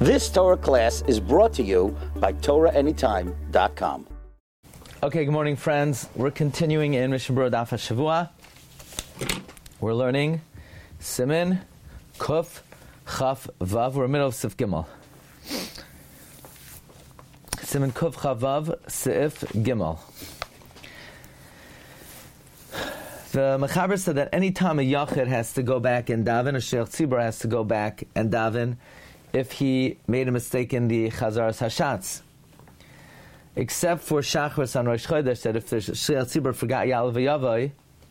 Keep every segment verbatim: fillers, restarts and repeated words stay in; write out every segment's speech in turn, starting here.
This Torah class is brought to you by Torah Anytime dot com. Okay, good morning, friends. We're continuing in Mishnah Berurah Daf HaShavua. We're learning Siman Kuf Chaf Vav. We're in the middle of Sif Gimel. Siman Kuf Chaf Vav Sif Gimel. The Mechaber said that any time a Yachid has to go back and daven, a Sheikh Tzibur has to go back and daven if he made a mistake in the Chazaras Hashatz. Except for Shachris on Rosh Chodesh, that if the Sheikh Tzibur forgot Ya'al V'Yavai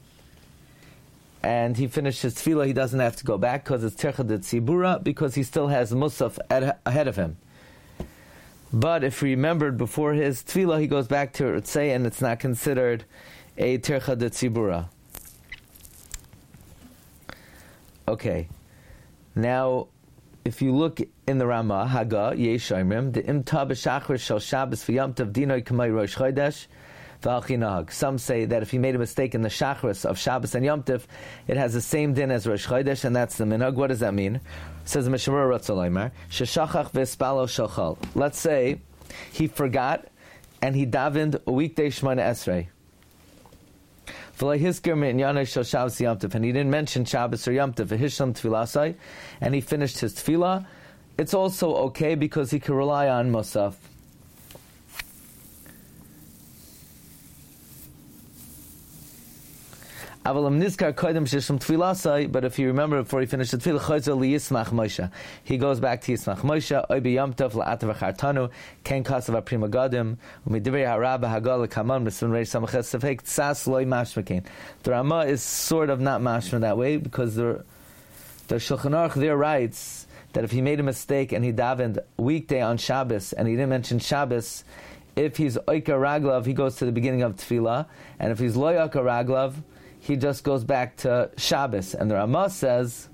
and he finished his tefillah, he doesn't have to go back because it's Tercha de Tzibura, because he still has Musaf ad- ahead of him. But if he remembered before his tefillah, he goes back to Ritzei and it's not considered a Tercha de Tzibura. Okay, now if you look in the Ramah, Haga, Yesh Omrim, the Imta b'Shachar Shel Shabbos v'Yom Tov Dinoi K'may Rosh Chodesh v'Alchi Nahag. Some say that if he made a mistake in the Shachris of Shabbos and Yom Tov, it has the same din as Rosh Chodesh, and that's the minhag. What does that mean? It says Mishnah Berurah Ratzalaymar, Sheshachach v'Espalo Shachal. Let's say he forgot and he davened a weekday Shemona Esrei. And he didn't mention Shabbos or Yom Tov, and he finished his tefillah, it's also okay because he can rely on Musaf. But if you remember before he finished the tefillah, he goes back to Yismach Moshe, Oy b'Yom Tov la'atav v'chartanu, ken kasav ha'prima gadim, u'midivrei ha'rabba ha'gal l'kaman, m'sun reish samachet sefek, tzas loy mashmakein. The Ramah is sort of not mashma that way, because the, the Shulchan Aruch there writes that if he made a mistake and he davened weekday on Shabbos, and he didn't mention Shabbos, if he's Oika Raglav, he goes to the beginning of tefillah, and if he's Loy Oika Raglav, he just goes back to Shabbos. And the Ramah says,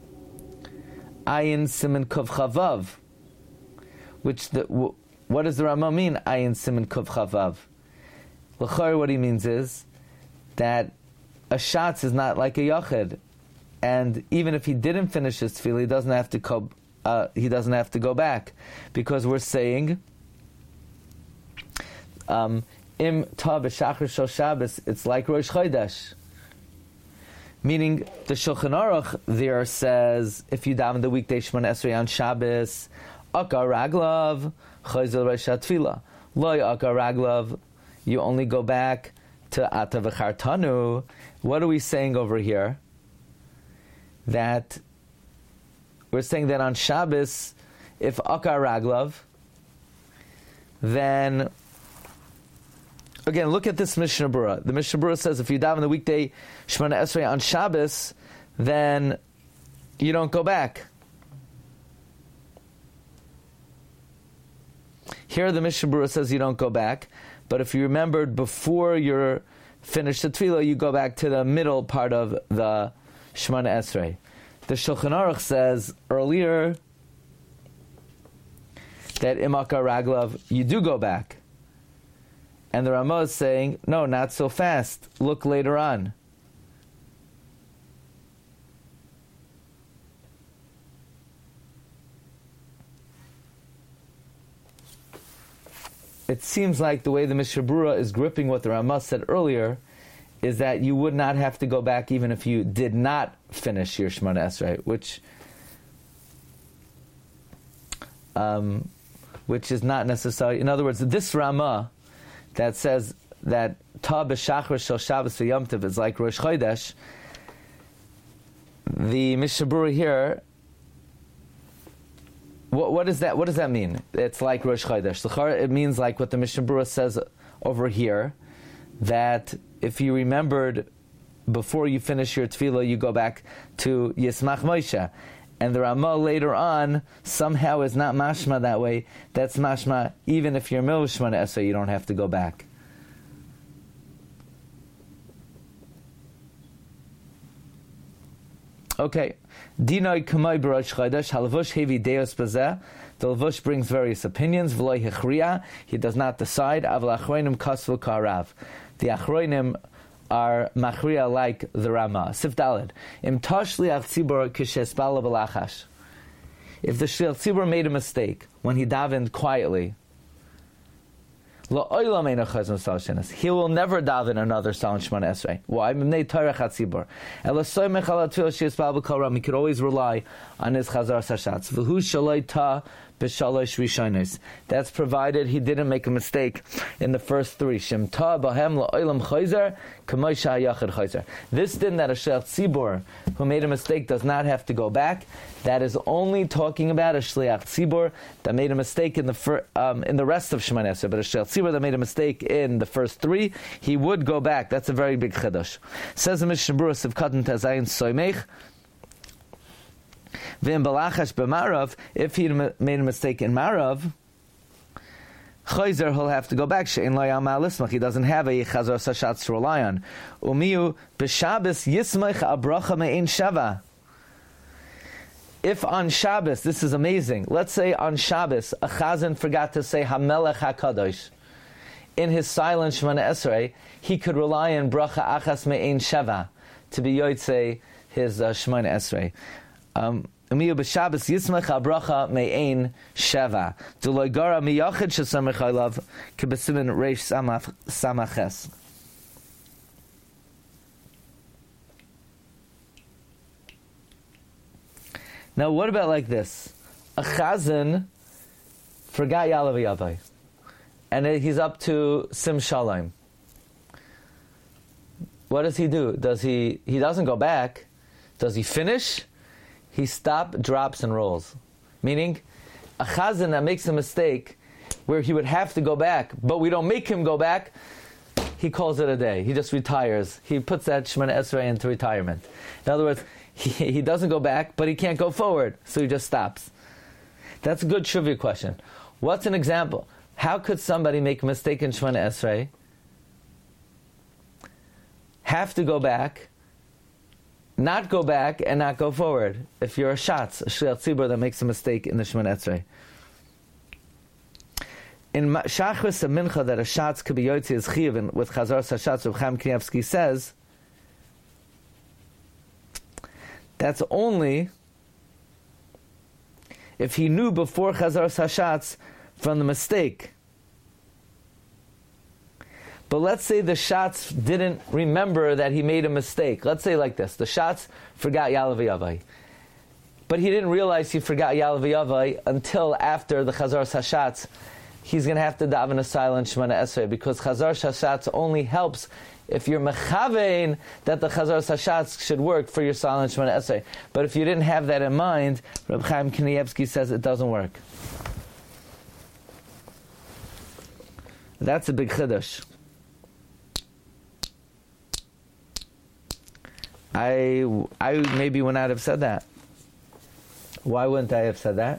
Ayin Siman Kuf Chavav. Which, the, w- what does the Ramah mean, Ayin Siman Kuf Chavav? L'chor, what he means is that a Shatz is not like a Yachid. And even if he didn't finish his tefillah, he doesn't have to go, uh, he doesn't have to go back. Because we're saying, um, Im Ta b'Shachar Shel Shabbos, it's like Rosh Chodesh. Meaning, the Shulchan Aruch there says, if you daven the weekday Shemona Esrei on Shabbos, Akar Raglav, Chayzel Rosh HaTfilah. Loy Akar Raglav, you only go back to Atav V'Chartanu. What are we saying over here? That, we're saying that on Shabbos, if Akar Raglav, then, again, look at this Mishnah Berurah. The Mishnah Berurah says if you daven the weekday Shemona Esrei on Shabbos, then you don't go back. Here the Mishnah Berurah says you don't go back, but if you remembered before you're finished the tefillah, you go back to the middle part of the Shemona Esrei. The Shulchan Aruch says earlier that Imaka Raglav, you do go back. And the Ramah is saying, no, not so fast. Look later on. It seems like the way the Mishnah Berurah is gripping what the Ramah said earlier is that you would not have to go back even if you did not finish your Shemona Esrei, which, um, which is not necessary. In other words, this Ramah that says that Ta b'Shachar Shel Shabbos v'Yom Tov is like Rosh Chodesh, the Mishnah Berurah here, what, what, is that, what does that mean? It's like Rosh Chodesh. It means like what the Mishnah Berurah says over here, that if you remembered before you finish your tefillah, you go back to Yismach Moshe. And the Ramah later on somehow is not mashma that way. That's mashma even if you're middle Shemona Esrei, you don't have to go back. Okay. Dinoi kamay b'Rosh Chodesh halvush hevi deos b'zeh. The Levush brings various opinions. V'loi hechriya. He does not decide. Aval achroinim kasvu karav. The achroinim are machriya like the Ramah. Sif Daled. Im tosh liach tzibur k'shespala b'lachash. if the Shliach Tzibur made a mistake when he davened quietly, he will never daven another Salin Shemona Esrei. Why? He could always rely on his Chazar Sashatz. That's provided he didn't make a mistake in the first three. This din that a Shliach Tzibur who made a mistake does not have to go back, that is only talking about a Shliach Tzibur that made a mistake in the fir- um, in the rest of Shemona Esrei. But a Shliach Tzibur that made a mistake in the first three, he would go back. That's a very big chiddush. Says the Mishnah Berurah Sivkatan Tazayin Soymech. If he made a mistake in Marav, Chayzer, he'll have to go back. He doesn't have a Chazar Sashatz to rely on. Umiyu b'Shabbos yismach abracha me'ein shava. If on Shabbos, this is amazing. Let's say on Shabbos, a Chazan forgot to say Hamelech HaKadosh. In his silent Shemona Esrei, he could rely on bracha achas me'ein shava to be yotzei his uh, Shemona Esrei. Um, Umiyu b'Shabbos yismach abracha me'ein sheva. D'lo gara miyachid shesamech alav k'besimin reish samaches. Now, what about like this? A chazan forgot Yalav Yavai, and he's up to Sim Shalom. What does he do? Does he? He doesn't go back. Does he finish? He stops, drops, and rolls. Meaning, a chazan that makes a mistake where he would have to go back, but we don't make him go back, he calls it a day. He just retires. He puts that Shemona Esrei into retirement. In other words, he, he doesn't go back, but he can't go forward, so he just stops. That's a good trivia question. What's an example? How could somebody make a mistake in Shemona Esrei, have to go back, not go back, and not go forward? If you're a Shatz, a Shliach Tzibur that makes a mistake in the Shemona Esrei. In Shachris and Mincha, that a Shatz could be Yotzi is Chiyuv, with Chazar Sashatz, Reb Chaim Kanievsky says, that's only if he knew before Chazar Sashatz from the mistake. But let's say the Shatz didn't remember that he made a mistake. Let's say like this. The Shatz forgot Yalav Yavai. But he didn't realize he forgot Yalav Yavai until after the Chazar Sashatz. He's going to have to daven a silent Shemona Esrei, because Chazar Sashatz only helps if you're mechavein that the Chazar Sashatz should work for your silent Shemona Esrei. But if you didn't have that in mind, Reb Chaim Kanievsky says it doesn't work. That's a big chiddush. I, I maybe would not have said that. Why wouldn't I have said that?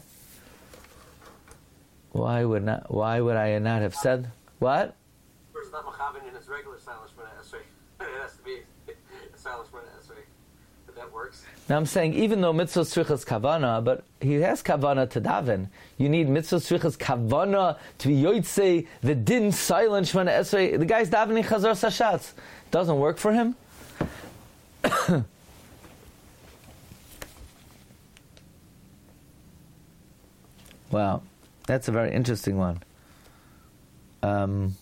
Why would not? Why would I not have said what? It's not mechaven in its regular silent Shemona Esrei. It has to be a silent Shemona Esrei. But that works. Now I'm saying, even though mitzvah tzrichas kavana, but he has kavana to daven. You need mitzvah tzrichas kavana to be yotzei the din silent Shemona Esrei. The guy's davening Chazar Sashatz. Doesn't work for him. Wow, that's a very interesting one. Um,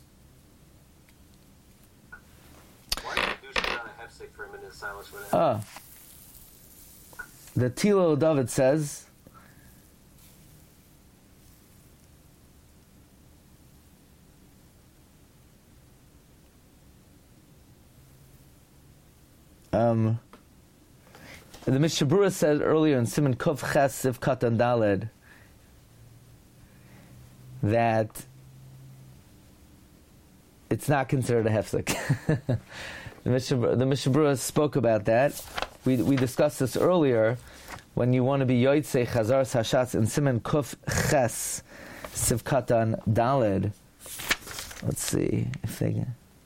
Why did you do not a hefsek for him in his silent Shemona Esrei? Ah, the Tilo David says, Um, the Mishnah Berurah said earlier in Siman Kuf Ches Siv Katan Daled that it's not considered a hefsek. the Mishnah the Mishnah Berurah spoke about that. We we discussed this earlier when you want to be Yotzei Chazar Sashatz in Siman Kuf Ches Siv Katan Daled. Let's see if they.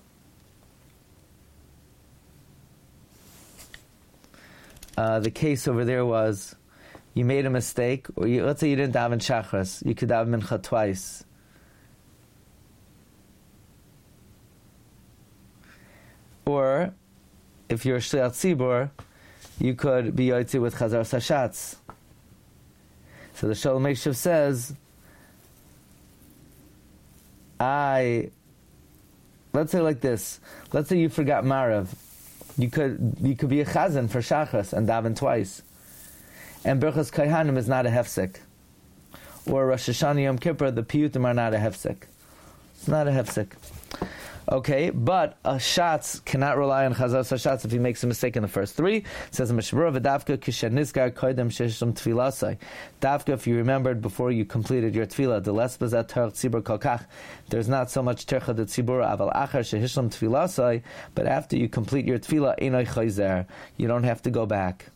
Uh, the case over there was, you made a mistake, or you, let's say you didn't daven Shachris, you could daven Mincha twice. Or, if you're a Shliach Tzibur, you could be Yotzi with Chazar Sashatz. So the Shalom Meshiv says, I, let's say like this, let's say you forgot Marav. You could you could be a chazan for Shachas and daven twice. And Berchas Kaihanim is not a hefsek. Or Rosh Hashanah Yom Kippur, the piyutim are not a hefsek. It's not a hefsek. Okay, but a shatz cannot rely on chazar shatz if he makes a mistake in the first three. It says Mishmura v'davka kisher nizkar koydem shesham tfilasai. Davka, if you remembered before you completed your tefillah, the les bezat terch tzibur kolkach. There's not so much tercha de tzibur aval achar shehishlam tfilasai. But after you complete your tefillah, einay chayzer. You don't have to go back.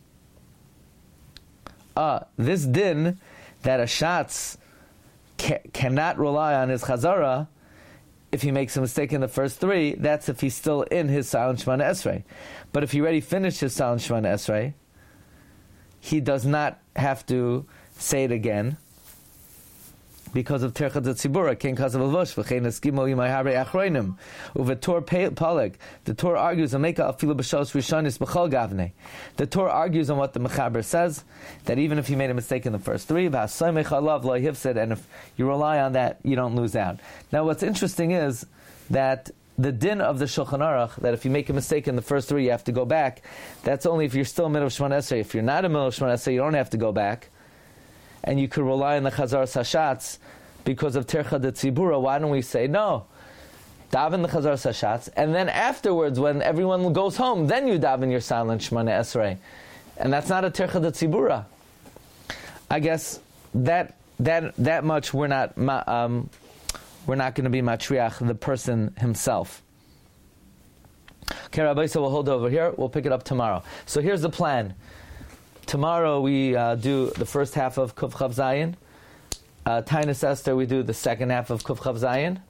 Ah, this din that a shatz ca- cannot rely on his chazara. If he makes a mistake in the first three, that's if he's still in his silent Shemana Esrei. But if he already finished his silent Shemana Esrei, he does not have to say it again because of Terchat Tzibura, Ken Kazav Avosh, V'chein Eskimo Yimai Harei Achroinim, Uvetor Paleg. The Torah argues on Meka Afilu B'Shos Rishonis B'Chol Gavnei. The Torah argues on what the Mechaber says, that even if he made a mistake in the first three, V'Hasoymech Alav Lo Yifsid, and if you rely on that, you don't lose out. Now what's interesting is that the din of the Shulchan Aruch, that if you make a mistake in the first three, you have to go back, that's only if you're still in the middle of Shemana Esrei. If you're not in the middle of Shemana Esrei, you don't have to go back. And you could rely on the Chazar Sashatz because of Tercha de Tzibura. Why don't we say, no, daven the Chazar Sashatz, and then afterwards, when everyone goes home, then you daven your silent Shemana Esrei. And that's not a Tercha de Tzibura. I guess that that that much we're not um, we're not going to be matriach, the person himself. Okay, Rabbi, so we'll hold over here. We'll pick it up tomorrow. So here's the plan. Tomorrow we uh, do the first half of Kuf Chav Zayin. Uh, Tainus Esther, we do the second half of Kuf Chav Zayin.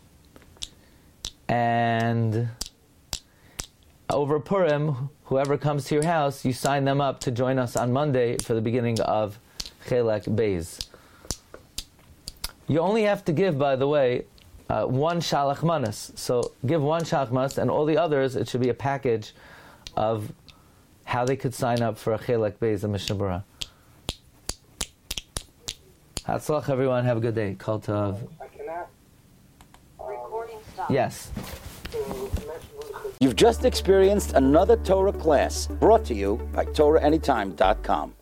And over Purim, whoever comes to your house, you sign them up to join us on Monday for the beginning of Chelek Beis. You only have to give, by the way, uh, one Shalach Manas. So give one Shalach Manas, and all the others, it should be a package of how they could sign up for a Chelek Beis and Mishnah Berurah. Hatzlach, everyone. Have a good day. Kol Tov. Recording stop. Yes. You've just experienced another Torah class brought to you by Torah Anytime dot com.